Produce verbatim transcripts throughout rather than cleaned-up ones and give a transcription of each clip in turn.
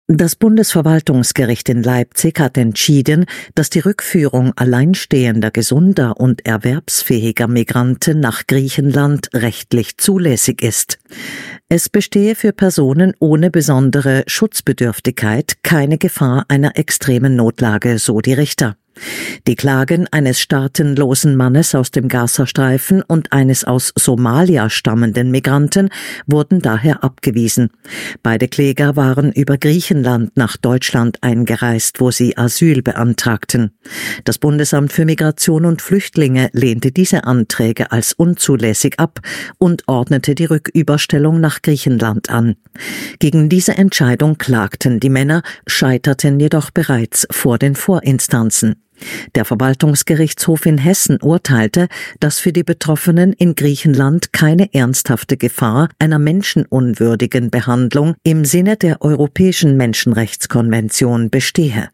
Das Bundesverwaltungsgericht in Leipzig hat entschieden, dass die Rückführung alleinstehender, gesunder und erwerbsfähiger Migranten nach Griechenland rechtlich zulässig ist. Es bestehe für Personen ohne besondere Schutzbedürftigkeit keine Gefahr einer extremen Notlage, so die Richter. Die Klagen eines staatenlosen Mannes aus dem Gazastreifen und eines aus Somalia stammenden Migranten wurden daher abgewiesen. Beide Kläger waren über Griechenland nach Deutschland eingereist, wo sie Asyl beantragten. Das Bundesamt für Migration und Flüchtlinge lehnte diese Anträge als unzulässig ab und ordnete die Rücküberstellung nach Griechenland an. Gegen diese Entscheidung klagten die Männer, scheiterten jedoch bereits vor den Vorinstanzen. Der Verwaltungsgerichtshof in Hessen urteilte, dass für die Betroffenen in Griechenland keine ernsthafte Gefahr einer menschenunwürdigen Behandlung im Sinne der Europäischen Menschenrechtskonvention bestehe.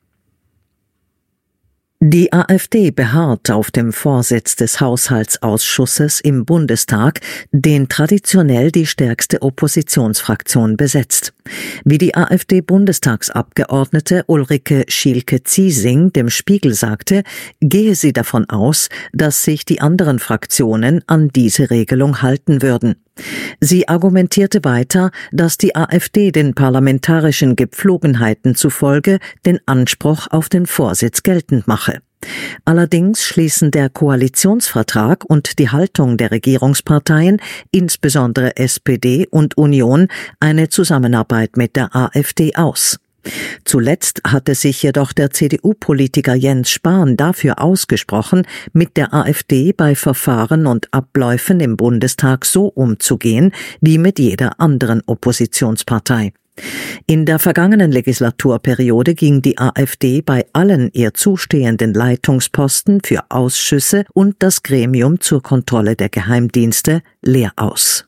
Die AfD beharrt auf dem Vorsitz des Haushaltsausschusses im Bundestag, den traditionell die stärkste Oppositionsfraktion besetzt. Wie die AfD-Bundestagsabgeordnete Ulrike Schielke-Ziesing dem Spiegel sagte, gehe sie davon aus, dass sich die anderen Fraktionen an diese Regelung halten würden. Sie argumentierte weiter, dass die AfD den parlamentarischen Gepflogenheiten zufolge den Anspruch auf den Vorsitz geltend mache. Allerdings schließen der Koalitionsvertrag und die Haltung der Regierungsparteien, insbesondere S P D und Union, eine Zusammenarbeit mit der AfD aus. Zuletzt hatte sich jedoch der C D U-Politiker Jens Spahn dafür ausgesprochen, mit der AfD bei Verfahren und Abläufen im Bundestag so umzugehen wie mit jeder anderen Oppositionspartei. In der vergangenen Legislaturperiode ging die AfD bei allen ihr zustehenden Leitungsposten für Ausschüsse und das Gremium zur Kontrolle der Geheimdienste leer aus.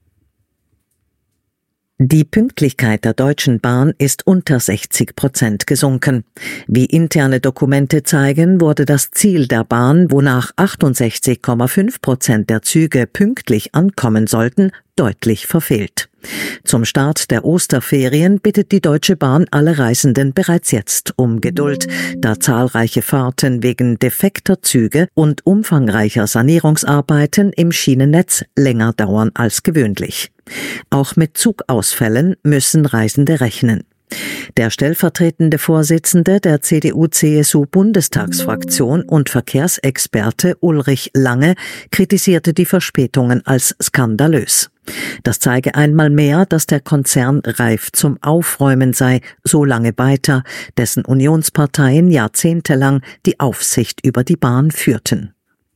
Die Pünktlichkeit der Deutschen Bahn ist unter sechzig Prozent gesunken. Wie interne Dokumente zeigen, wurde das Ziel der Bahn, wonach achtundsechzig Komma fünf Prozent der Züge pünktlich ankommen sollten, deutlich verfehlt. Zum Start der Osterferien bittet die Deutsche Bahn alle Reisenden bereits jetzt um Geduld, da zahlreiche Fahrten wegen defekter Züge und umfangreicher Sanierungsarbeiten im Schienennetz länger dauern als gewöhnlich. Auch mit Zugausfällen müssen Reisende rechnen. Der stellvertretende Vorsitzende der C D U C S U-Bundestagsfraktion und Verkehrsexperte Ulrich Lange kritisierte die Verspätungen als skandalös. Das zeige einmal mehr, dass der Konzern reif zum Aufräumen sei, so Lange weiter, dessen Unionsparteien jahrzehntelang die Aufsicht über die Bahn führten.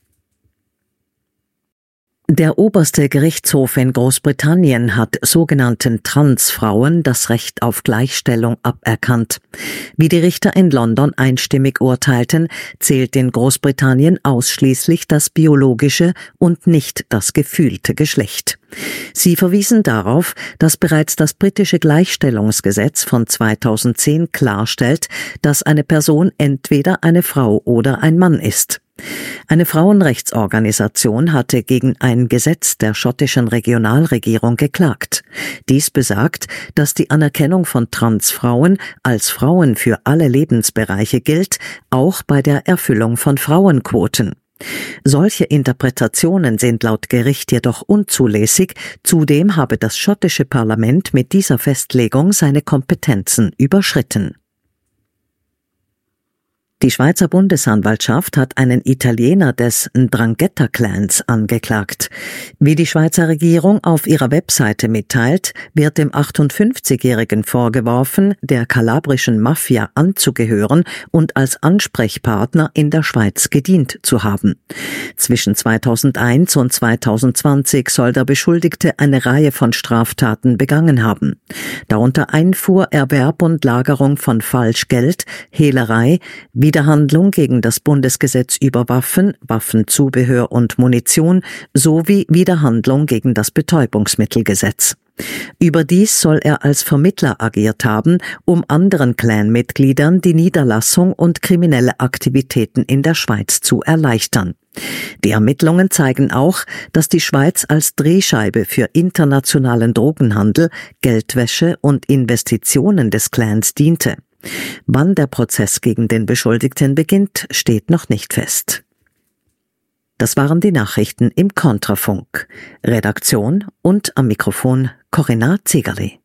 Der oberste Gerichtshof in Großbritannien hat sogenannten Transfrauen das Recht auf Gleichstellung aberkannt. Wie die Richter in London einstimmig urteilten, zählt in Großbritannien ausschließlich das biologische und nicht das gefühlte Geschlecht. Sie verwiesen darauf, dass bereits das britische Gleichstellungsgesetz von zweitausendzehn klarstellt, dass eine Person entweder eine Frau oder ein Mann ist. Eine Frauenrechtsorganisation hatte gegen ein Gesetz der schottischen Regionalregierung geklagt. Dies besagt, dass die Anerkennung von Transfrauen als Frauen für alle Lebensbereiche gilt, auch bei der Erfüllung von Frauenquoten. Solche Interpretationen sind laut Gericht jedoch unzulässig, zudem habe das schottische Parlament mit dieser Festlegung seine Kompetenzen überschritten. Die Schweizer Bundesanwaltschaft hat einen Italiener des Ndrangheta-Clans angeklagt. Wie die Schweizer Regierung auf ihrer Webseite mitteilt, wird dem achtundfünfzigjährigen vorgeworfen, der kalabrischen Mafia anzugehören und als Ansprechpartner in der Schweiz gedient zu haben. Zwischen zweitausendeins und zweitausendzwanzig soll der Beschuldigte eine Reihe von Straftaten begangen haben. Darunter Einfuhr, Erwerb und Lagerung von Falschgeld, Hehlerei, Widerhandlung gegen das Bundesgesetz über Waffen, Waffenzubehör und Munition sowie Widerhandlung gegen das Betäubungsmittelgesetz. Überdies soll er als Vermittler agiert haben, um anderen Clanmitgliedern die Niederlassung und kriminelle Aktivitäten in der Schweiz zu erleichtern. Die Ermittlungen zeigen auch, dass die Schweiz als Drehscheibe für internationalen Drogenhandel, Geldwäsche und Investitionen des Clans diente. Wann der Prozess gegen den Beschuldigten beginnt, steht noch nicht fest. Das waren die Nachrichten im Kontrafunk. Redaktion und am Mikrofon Corinna Zegerli.